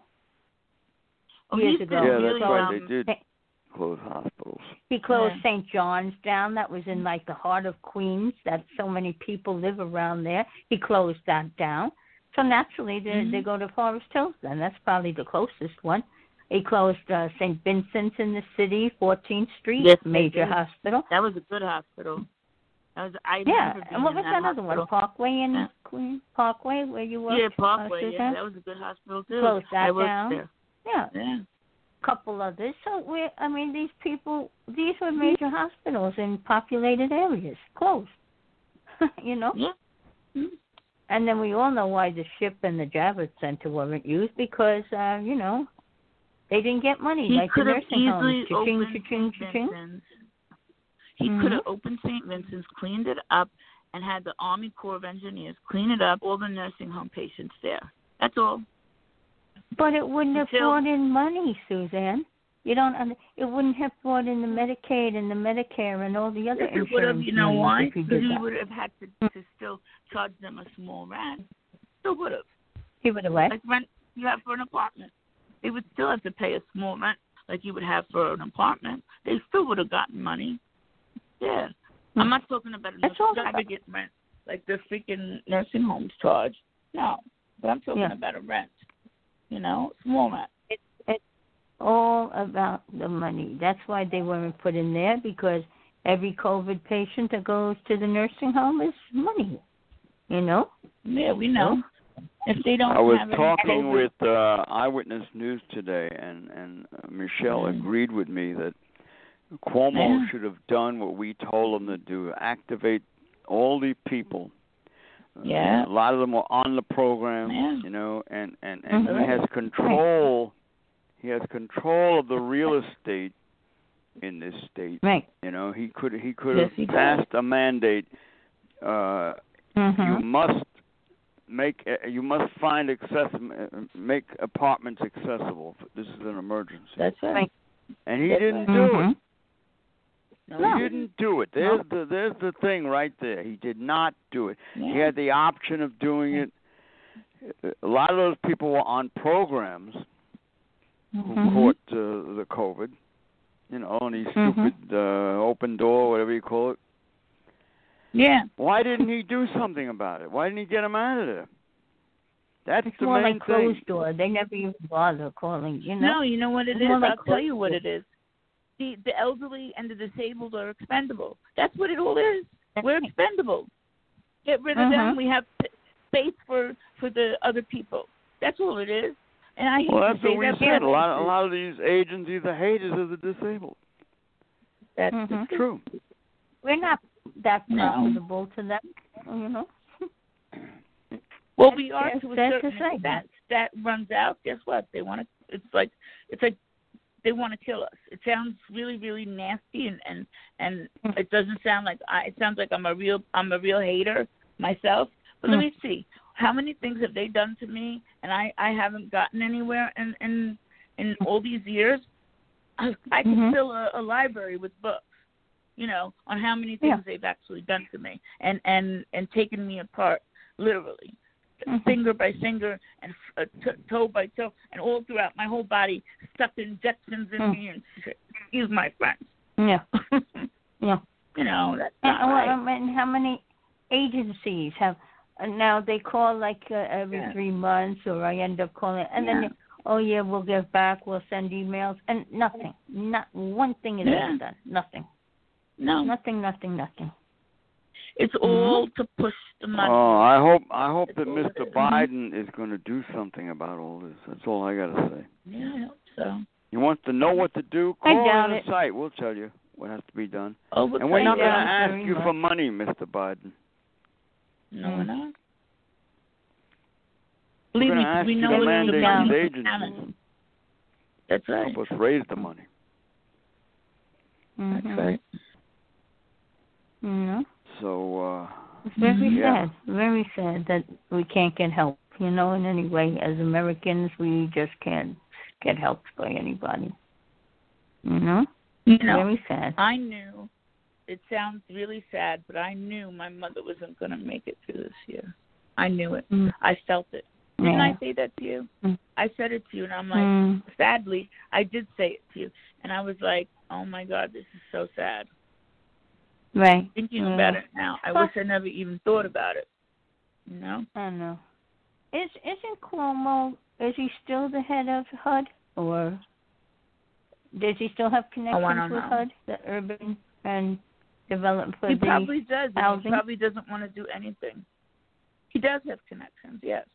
Oh, years he ago. Yeah, really, that's right. um, They did Hey. close hospitals. He closed Yeah. Saint John's down. That was in like the heart of Queens. That so many people live around there. He closed that down. So naturally, they Mhm. they go to Forest Hills. Then that's probably the closest one. He closed uh, Saint Vincent's in the city, fourteenth Street, Yes, they major did. hospital. That was a good hospital. That was I Yeah, remember being and what in was that that other one? hospital. Parkway in Yeah. Queens, Parkway, where you worked? Yeah, Parkway. uh, Yeah, Suzanne? that was a good hospital too. Closed that I worked down. there. Yeah, Yeah. couple others. So we, I mean, these people, these were major hospitals in populated areas, closed. you know. Yeah. Mhm. And then we all know why the SHIP and the Javits Center weren't used because, uh, you know, they didn't get money He like the could have nursing easily homes. Cha-ching, opened cha-ching, Saint cha-ching. Vincent's. He Mhm. could have opened Saint Vincent's, cleaned it up, and had the Army Corps of Engineers clean it up, all the nursing home patients there. That's all. But it wouldn't have Until- brought in money, Suzanne. You don't. under- It wouldn't have brought in the Medicaid and the Medicare and all the other Yes, it would insurance. have. You know money why? if you Because did he that. would have had to, to still charge them a small rent. Still would have. He would have what? Like rent you have for an apartment. They would still have to pay a small rent like you would have for an apartment. They still would have gotten money. Yeah. I'm not talking about an That's all about- extravagant rent like the freaking nursing homes charge. No. But I'm talking Yeah. about a rent. You know, small rent. It's all about the money. That's why they weren't put in there, because every COVID patient that goes to the nursing home is money. You know? Yeah, we know. If they don't I was have any talking COVID, with uh, Eyewitness News today, and and uh, Michelle Mhm. agreed with me that Cuomo Yeah. should have done what we told him to do: activate all the people. Uh, Yeah. a lot of them were on the program, Yeah. you know, and and and Mhm. he has control. He has control of the real estate in this state. Right. You know, he could he could Yes, have he does. passed a mandate. Uh, Mm-hmm. You must make uh, you must find access uh, make apartments accessible. This is an emergency, that's right. and he That's didn't right. do Mhm. it. No. He didn't do it. There's the there's the thing right there. He did not do it. Yeah. He had the option of doing it. A lot of those people were on programs who Mhm. caught uh, the COVID. You know, and these Mhm. stupid uh, open door, whatever you call it. Yeah. Why didn't he do something about it? Why didn't he get him out of there? That's It's the more main like closed thing. door. They never even bother calling, you know? No, you know what it It's is? more like I'll tell you closed what door. it is. the the elderly and the disabled are expendable. That's what it all is. We're expendable. Get rid of Mm-hmm. them. We have p- space for, for the other people. That's all it is. And I hate Well, to that's say what we that, said. but A lot, a lot of these agencies are haters of the disabled. That's Mhm. the It's true. We're not that No. profitable to them, you know. Well, we are That's to a sad to certain say. extent. That runs out. Guess what? They want to. It's like it's like they want to kill us. It sounds really, really nasty, and and and Mm. it doesn't sound like I. It sounds like I'm a real I'm a real hater myself. But Mm. let me see. How many things have they done to me, and I I haven't gotten anywhere in in in all these years? I, I could Mhm. fill a, a library with books, you know, on how many things Yeah. they've actually done to me, and and and taken me apart, literally, Mhm. finger by finger and uh, t- toe by toe, and all throughout my whole body, stuck injections in Mm. me and shit. Excuse my French. Yeah. Yeah. You know, that's And, not right. well, and how many agencies have uh, now they call like uh, every Yeah. three months, or I end up calling, and Yeah. then they, oh yeah, we'll get back, we'll send emails, and nothing, not one thing is Yeah. ever done, nothing, No, nothing, nothing, nothing. it's all to push the money. Oh, I hope I hope It's that all Mister it is. Biden is going to do something about all this. That's all I got to say. Yeah, I hope so. He wants to know what to do. I Call doubt in the it. site. We'll tell you what has to be done. Oh, we'll And we're tell not you going to that. ask very you for much. money, Mister Biden. No, we're Mm. not. We're Believe going me, to ask we you know to what the mandate money these is agencies. coming. That's right. Help us raise the money. Mhm. That's right. You know, So, uh, it's very Yeah. sad, very sad that we can't get help. You know, in any way, as Americans, we just can't get helped by anybody. You know, You know, very sad. I knew, it sounds really sad, but I knew my mother wasn't going to make it through this year. I knew it. Mm. I felt it. Didn't Yeah. I say that to you? Mm. I said it to you, and I'm like, Mm. sadly, I did say it to you. And I was like, oh, my God, this is so sad. Right. Thinking Yeah. about it now, I wish I never even thought about it. You know? I know. Is isn't Cuomo? Is he still the head of H U D, or does he still have connections Oh, I don't with know. H U D, the urban and development for He the probably does. And he housing? probably doesn't want to do anything. He does have connections, yes.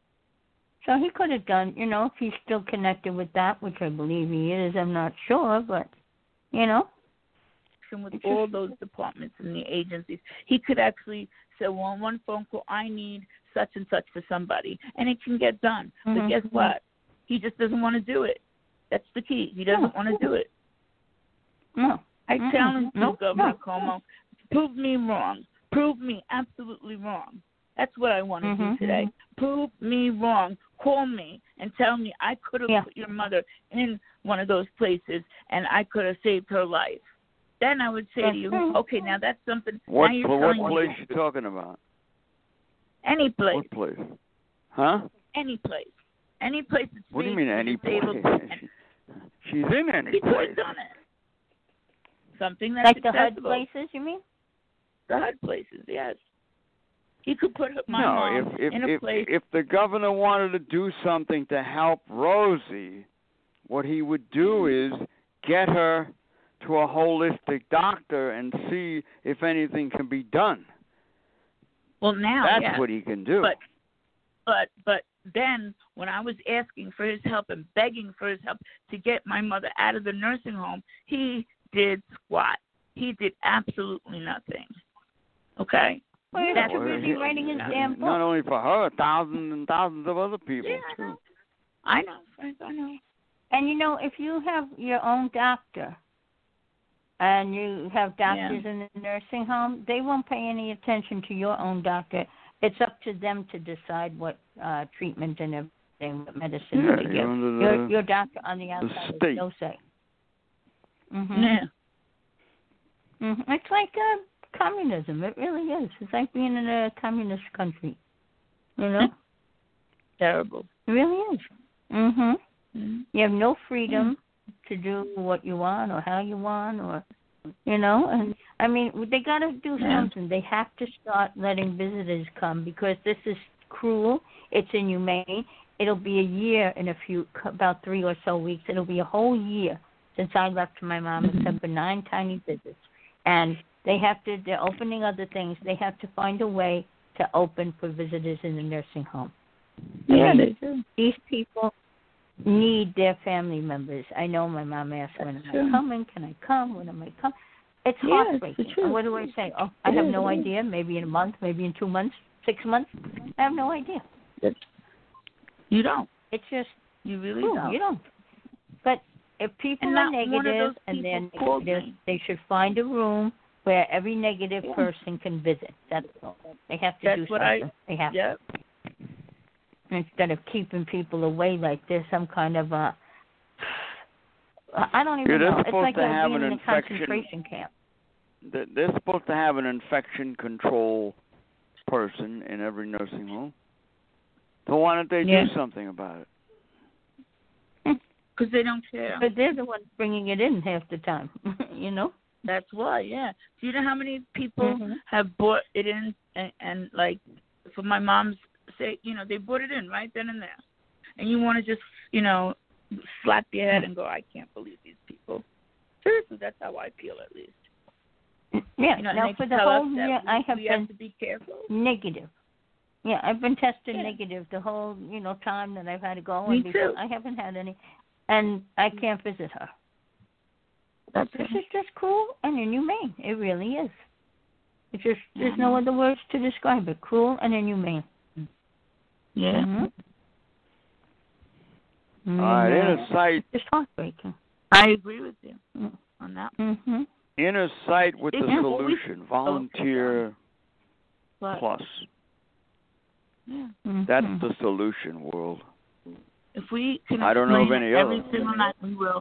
So he could have done, you know, if he's still connected with that, which I believe he is. I'm not sure, but you know, And with It's all just- those departments and the agencies, he could actually say, well, on one phone call, I need such and such for somebody, and it can get done. Mhm. But guess what? He just doesn't want to do it. That's the key. He doesn't No. want to do it. no. I Mm-mm. challenge you, No, Governor no. Cuomo. Prove me wrong. Prove me absolutely wrong. That's what I want to Mhm. do today. Prove me wrong. Call me and tell me I could have Yeah. put your mother in one of those places and I could have saved her life. Then I would say to you, Mhm. okay, now that's something. what now you're what telling me place you talking about? any place, What place? Huh? any place, any place that's What do you safe mean for any place? disabled and She's in any he could place. have done it. Something that's Like the H U D accessible. places, you mean? The H U D places, yes. He could put her- my no, mom if if in a if, place. if the governor wanted to do something to help Rosie, what he would do is get her to a holistic doctor and see if anything can be done. Well, now, That's yeah. what he can do. But, but, but then when I was asking for his help and begging for his help to get my mother out of the nursing home, he did squat. He did absolutely nothing. Okay. Well, you That's have to Well, read he- writing his damn book. Not only for her, thousands and thousands of other people Yeah, I too. know. I know, Frank. I know. And you know, if you have your own doctor and you have doctors Yeah. in the nursing home, they won't pay any attention to your own doctor. It's up to them to decide what uh, treatment and everything, what medicine Yeah, to you're give. under Your, the- your doctor on the outside has state. no say. Mm-hmm. Yeah. Mm-hmm. It's like uh, communism. It really is. It's like being in a communist country. You know? Terrible. It really is. Mm-hmm. Mm-hmm. You have no freedom to do what you want or how you want, or you know. And I mean, they got to do Yeah. something. They have to start letting visitors come because this is cruel. It's inhumane. It'll be a year in a few, about three or so weeks. It'll be a whole year since I left my mom, except for nine tiny visits. And they have to, they're opening other things. They have to find a way to open for visitors in the nursing home. Yeah, I mean, they do. these people need their family members. I know my mom asked, when am true. I coming? Can I come? When am I coming? It's Yeah, heartbreaking. it's the truth. And what do I say? Oh, I It have is, no it is. idea. Maybe in a month, maybe in two months, six months. I have no idea. You don't. It's just, You really ooh, don't. you don't. But if people And are not one of negative those and they're people called negative, me. they should find a room where every negative Yeah. person can visit. That's all. They have to That's do what something. I. They have to. Yep. Instead of keeping people away like there's some kind of a, I don't even Yeah, they're know. It's supposed like to they're have being an in a infection. concentration camp. They- They're supposed to have an infection control person in every nursing home. So why don't they Yeah. do something about it? Because they don't care. But they're the ones bringing it in half the time, you know? That's why, yeah. Do you know how many people Mhm. have bought it in and, and like, for my mom's sake, you know, they bought it in right then and there. And you want to just, you know, slap your head and go, I can't believe these people. Seriously, that's how I feel at least. Yeah, You know, and now they for can the tell us whole that year, we, I have we been have to be careful. negative. Yeah, I've been tested Yeah. negative the whole, you know, time that I've had to go. Me and before, too. I haven't had any, and I can't visit her. That's This it. is just cruel and inhumane. It really is. It's just, there's Mhm. no other words to describe it. Cruel and inhumane. Yeah. Mm-hmm. All right, inner sight, It's just heartbreaking. I agree with you Mm. on that. Mm-hmm. inner sight with the Yeah, well, we- solution. Volunteer But, plus. yeah. Mm-hmm. That's the solution, world. If we can I don't know of explain any it every other. single night, we will.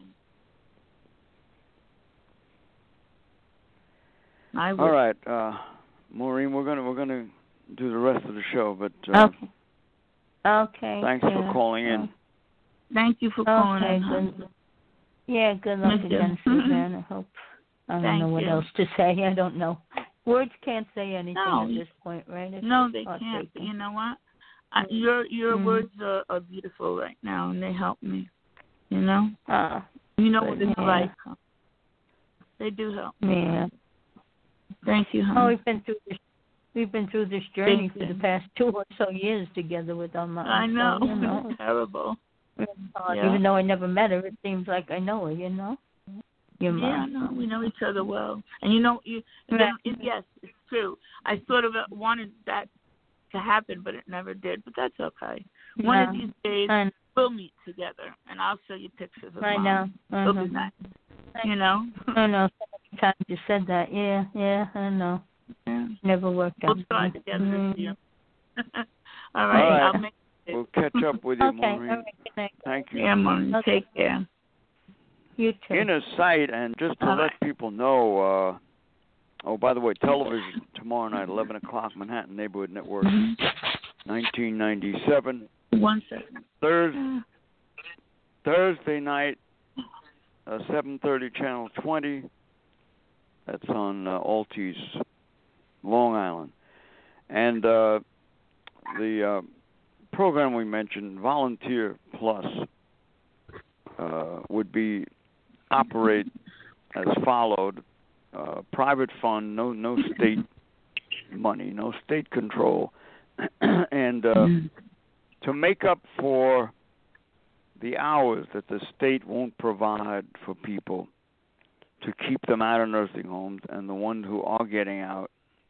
I will. All right, uh, Maureen, we're gonna we're gonna do the rest of the show, but uh, Okay. Okay. thanks yeah. for calling in. Thank you for calling Okay, in. huh? good. Yeah, good luck Thank you. again, Suzanne. I hope. I don't Thank know what you. else to say. I don't know. Words can't say anything No. at this point, right? It's No, just they can't. But heartbreaking. you know what? I, your your Mm. words are, are beautiful right now, and they help me. You know. Uh, You know Good, what it's yeah. like. Huh? They do help. yeah. Thank you, Oh, honey. we've been through this. We've been through this journey Thank for the you. past two or so years together with our mom. I know. So, you know, It's terrible. it's hard. Yeah. Even though I never met her, it seems like I know her. You know. Your Yeah, mom. no, we know each other well, and you know, you. And then, it, yes, it's true. I sort of wanted that to happen, but it never did. But that's okay. One of No. these days, I, we'll meet together, and I'll show you pictures of I Mom. know. It'll Uh-huh. be nice. You know. I know. So many times you said that. Yeah, yeah, I know. Yeah. Never worked out. We'll try together Mm. this year. All right. All right. I'll make it. We'll catch up with you, Okay, Maureen. all right, good night. Thank you. Yeah, Mom. Okay. Take care. You too. Inner sight, and just to All let right. people know, uh, oh, by the way, television tomorrow night, eleven o'clock, Manhattan Neighborhood Network, nineteen ninety-seven. One second. Thursday, Thursday night, uh, seven thirty, Channel twenty. That's on uh, Altis, Long Island. And uh, the uh, program we mentioned, Volunteer Plus, uh, would be operate as followed: uh, private fund, no no state money, no state control, and uh, to make up for the hours that the state won't provide for people to keep them out of nursing homes, and the ones who are getting out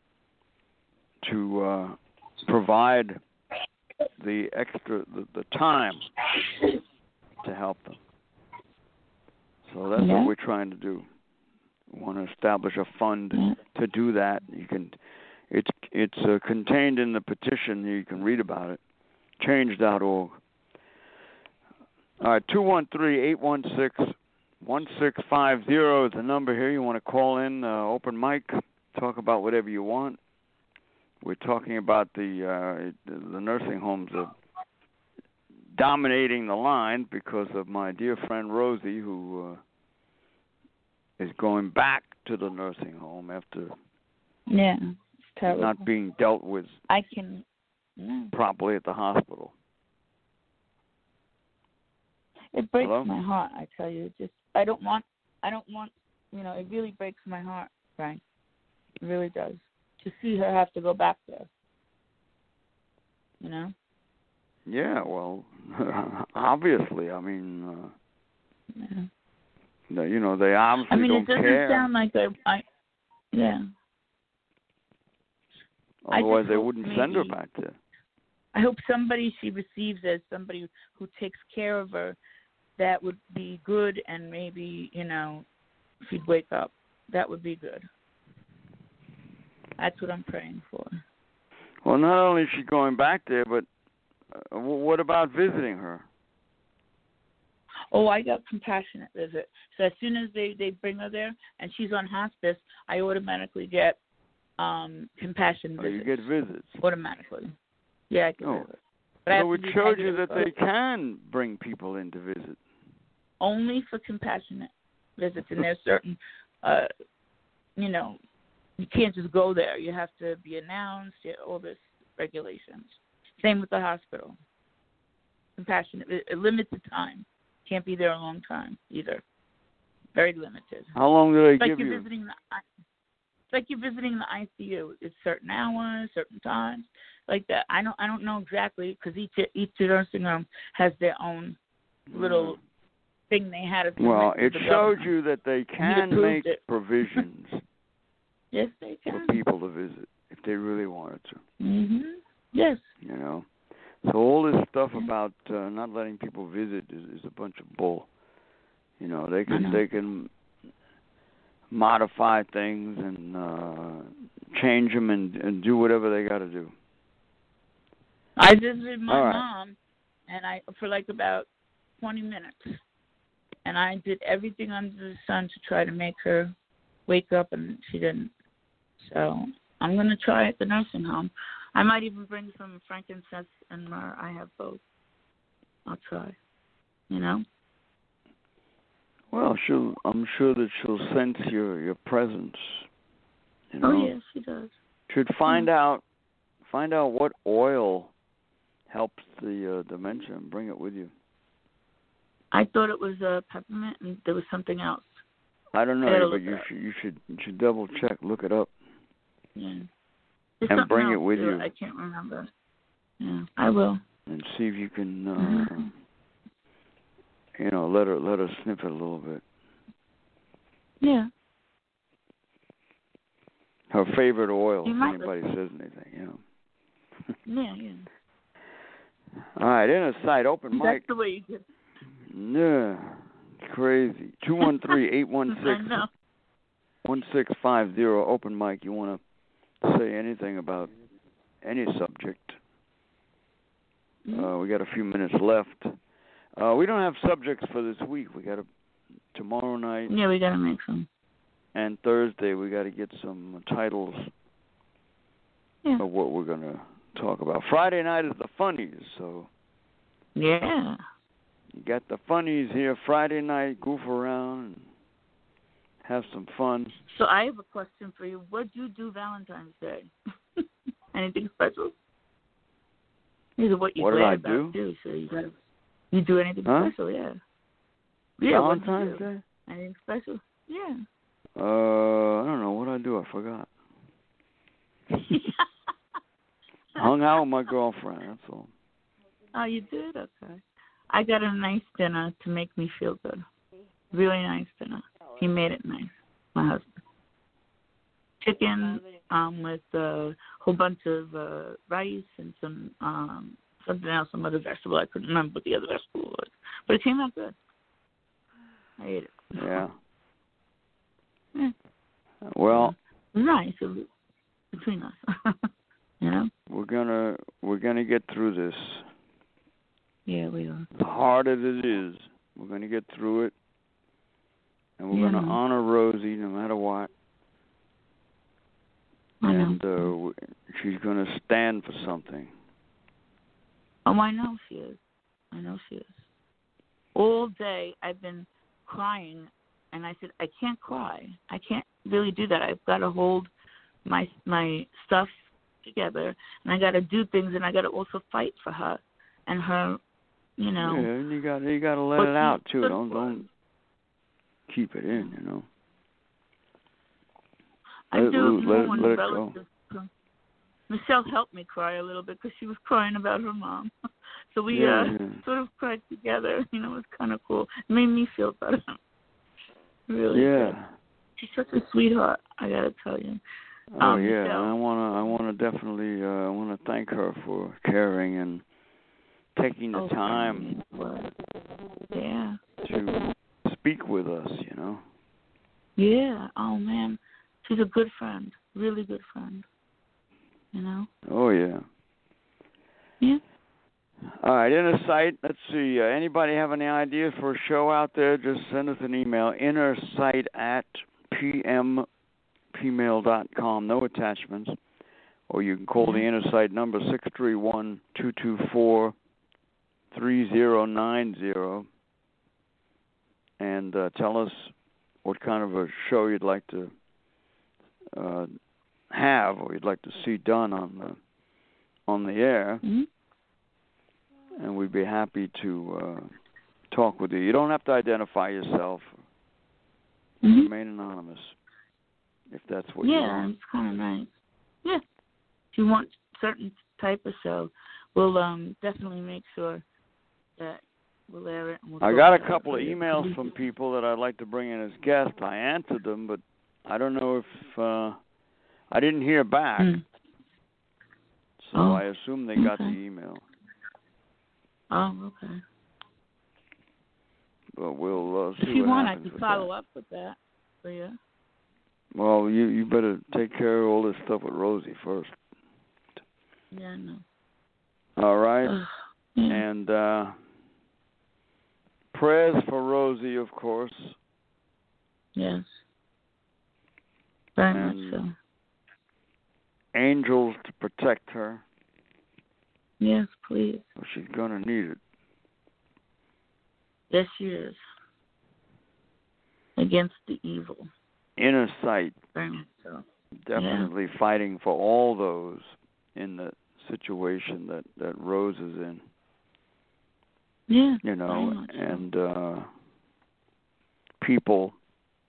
to uh, provide the extra the, the time to help them. So that's Yeah. what we're trying to do. We want to establish a fund Yeah. to do that. You can, it's it's uh, contained in the petition. You can read about it. change dot org. All right, two one three, eight one six, one six five zero is the number here. You want to call in, uh, open mic, talk about whatever you want. We're talking about the uh, the nursing homes are dominating the line because of my dear friend Rosie, who uh, is going back to the nursing home after Yeah. It's terrible. not being dealt with I can. Yeah. properly at the hospital. It breaks Hello? my heart. I tell you, it just I don't want I don't want, you know, it really breaks my heart, Frank. It really does. To see her have to go back there. You know? Yeah, well, obviously, I mean, uh, yeah. you know, they obviously I mean, don't it doesn't care. sound like I, I yeah. Otherwise, they hope wouldn't maybe, send her back there. I hope somebody she receives as somebody who takes care of her, that would be good, and maybe, you know, she'd wake up. That would be good. That's what I'm praying for. Well, not only is she going back there, but uh, what about visiting her? Oh, I got compassionate visit. So as soon as they, they bring her there and she's on hospice, I automatically get um, compassion Oh, visits. you get visits. Automatically. Yeah, I get oh. visits. But I So have it to be shows you that negative. they can bring people in to visit. Only for compassionate visits, and there's certain, uh, you know, you can't just go there. You have to be announced, all this regulations. Same with the hospital. Compassionate, it, it limits the time. Can't be there a long time either. Very limited. How long do they it's like give you're you? Visiting the, it's like you're visiting the I C U. It's certain hours, certain times, like that. I don't, I don't know exactly because each each nursing home has their own little Mm. thing they had. To well, it the shows government. you that they can make it. provisions yes, they can. for people to visit if they really wanted to. Mhm. Yes. You know. So all this stuff about uh, not letting people visit is, is a bunch of bull. You know, they can they can modify things and uh, change them and, and do whatever they got to do. I visited my right. mom, and I for like about twenty minutes, and I did everything under the sun to try to make her wake up, and she didn't. So I'm gonna try at the nursing home. I might even bring some frankincense and myrrh. I have both. I'll try. You know. Well, she'll. I'm sure that she'll sense your your presence. You know? Oh yes, she does. Should find yeah. out find out what oil helps the uh, dementia and bring it with you. I thought it was uh, peppermint, and there was something else. I don't know, but but you should you should you should double check, look it up. Yeah. There's and bring it with too. you. I can't remember. Yeah, I will. And see if you can, uh, mm-hmm. you know, let her let her sniff it a little bit. Yeah. Her favorite oil. You if might anybody says anything, you know. yeah, yeah. All right, inner sight, open mic. That's the way you get. Yeah, crazy. Two one three eight one six one six five zero. Open mic. You want to say anything about any subject? Mm-hmm. Uh, we got a few minutes left. Uh, we don't have subjects for this week. We got a tomorrow night. Yeah, we got to make some. And Thursday we got to get some titles yeah. of what we're gonna talk about. Friday night is the funnies, so yeah. You got the funnies here Friday night. Goof around and have some fun. So I have a question for you. What do you do Valentine's Day? Anything special? These are what you're what glad did I about do? too. So you got to. You do anything huh? special? Yeah. Yeah. Valentine's Day. Anything special? Yeah. Uh, I don't know what I do. I forgot. Hung out with my girlfriend. That's all. Oh, you did? Okay. I got a nice dinner to make me feel good. Really nice dinner. He made it nice. My husband. Chicken um, with a whole bunch of uh, rice and some um, something else, some other vegetable. I couldn't remember what the other vegetable was, but it came out good. I ate it. Yeah. Yeah. Well, nice between us. You know. We're gonna we're gonna get through this. Yeah, we are. As hard as it is, we're gonna get through it, and we're yeah. gonna honor Rosie no matter what. I and know. uh, she's gonna stand for something. Oh, I know she is. I know she is. All day I've been crying. And I said, I can't cry. I can't really do that. I've got to hold my my stuff together, and I got to do things, and I got to also fight for her and her, you know. Yeah, and you got you got to let it out too. Don't don't keep it in, you know. I Let, do let, let, when let it relatives go. come. Michelle helped me cry a little bit because she was crying about her mom. So we Yeah, uh, yeah. sort of cried together. You know, it was kind of cool. It made me feel better. Really Yeah. good. She's such a sweetheart, I gotta tell you. Oh um, yeah, Michelle. I wanna, I wanna definitely, uh, I wanna thank her for caring and taking the Oh, time well, yeah. to speak with us, you know. Yeah. Oh man, she's a good friend. Really good friend. You know. Oh yeah. Yeah. All right, Inner Sight. Let's see. Uh, anybody have any ideas for a show out there? Just send us an email. Innersight at p m p mail dot com. No attachments. Or you can call the Inner Sight number six three one, two two four, three zero nine zero and uh, tell us what kind of a show you'd like to uh, have or you'd like to see done on the on the air. Mm-hmm. And we'd be happy to uh, talk with you. You don't have to identify yourself. Mm-hmm. Remain anonymous, if that's what yeah, you want. it's kind of nice. Yeah. If you want certain type of show, we'll um, definitely make sure that we'll air it. And we'll I talk got a about couple it of for you. emails from people that I'd like to bring in as guests. I answered them, but I don't know if uh, I didn't hear back. Mm. So Oh, I assume they got okay. the email. Oh, okay. But we'll uh, see If you what want, I happens can with follow that. up with that for you. Well, you you better take care of all this stuff with Rosie first. Yeah, I know. All right. Ugh, yeah. And uh, prayers for Rosie, of course. Yes. Very And much so. angels to protect her. Yes, please. Well, she's going to need it. Yes, she is. Against the evil. Inner Sight. Very much so. Definitely yeah. Fighting for all those in the situation that, that Rose is in. Yeah. You know, so. and uh, people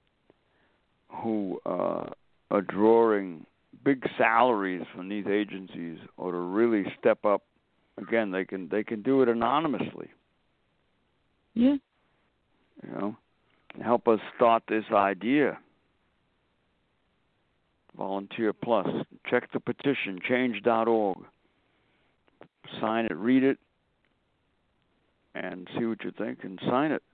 who uh, are drawing big salaries from these agencies or to really step up. Again, they can they can do it anonymously. Yeah. You know, help us start this idea. Volunteer Plus. Check the petition, change dot org. Sign it, read it, and see what you think, and sign it.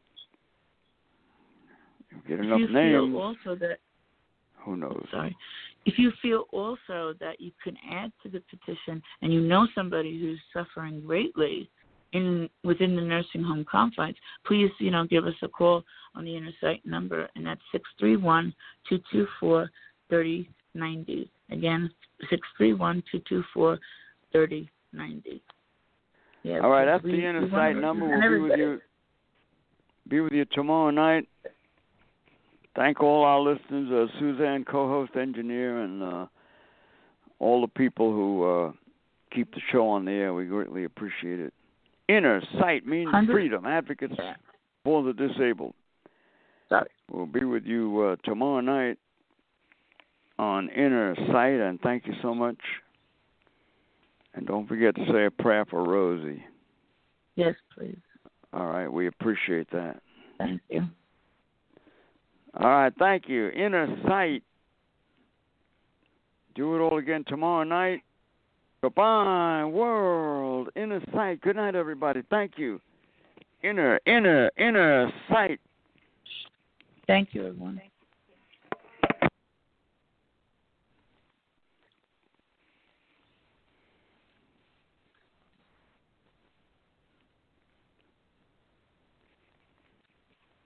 You get enough if you names. Feel also that, who knows? Sorry. If you feel also that you can add to the petition and you know somebody who's suffering greatly in within the nursing home confines, please, you know, give us a call on the Inner Sight number, and that's six three one, two two four, three zero nine zero. Again, six three one, two two four, three zero nine zero. Yeah, all right, that's we, the Inner we Sight number. We'll be with you. Be with you tomorrow night. Thank all our listeners, uh, Suzanne, co-host, engineer, and uh, all the people who uh, keep the show on the air. We greatly appreciate it. Inner Sight means freedom. Advocates for the disabled. Sorry. We'll be with you uh, tomorrow night on Inner Sight, and thank you so much. And don't forget to say a prayer for Rosie. Yes, please. All right, we appreciate that. Thank you. All right, thank you. Inner Sight. Do it all again tomorrow night. Goodbye, world. Inner Sight. Good night, everybody. Thank you. Inner, inner, inner sight. Thank you, everyone.